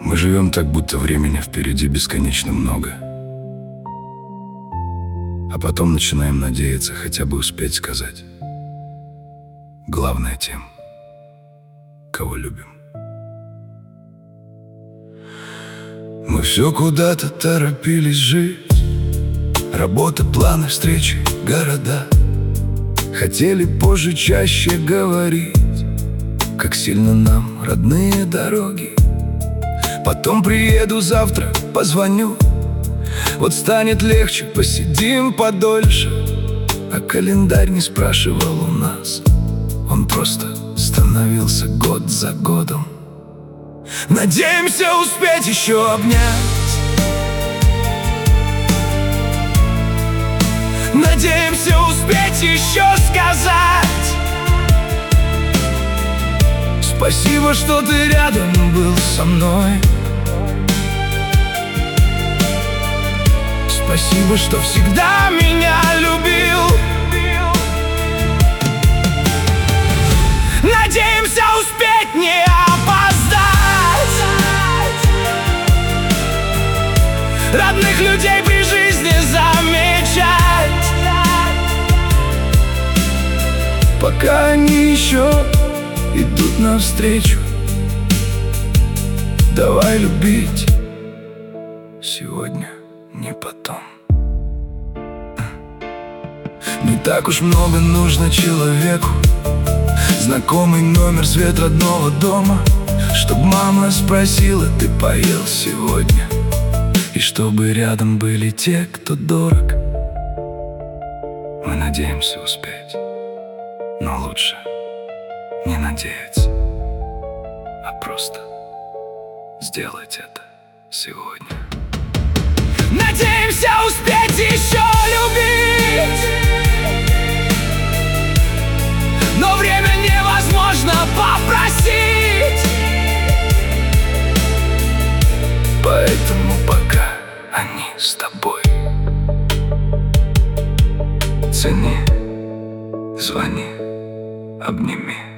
Мы живем так, будто времени впереди бесконечно много. А потом начинаем надеяться хотя бы успеть сказать главное тем, кого любим. Мы все куда-то торопились жить. Работа, планы, встречи, города. Хотели позже чаще говорить, как сильно нам родные дороги. Потом приеду завтра, позвоню. Вот станет легче, посидим подольше. А календарь не спрашивал у нас, он просто становился год за годом. Надеемся успеть еще обнять. Надеемся успеть еще сказать спасибо, что ты рядом был со мной. Спасибо, что всегда меня любил. Надеемся успеть не опоздать. Родных людей при жизни замечать, пока они еще идут навстречу. Давай любить сегодня, не потом. Не так уж много нужно человеку. Знакомый номер, свет родного дома, чтоб мама спросила, ты поел сегодня? И чтобы рядом были те, кто дорог. Мы надеемся успеть, но лучше не надеяться, а просто сделать это сегодня. Надеемся успеть еще любить, но время невозможно попросить. Поэтому пока они с тобой, цени, звони, обними.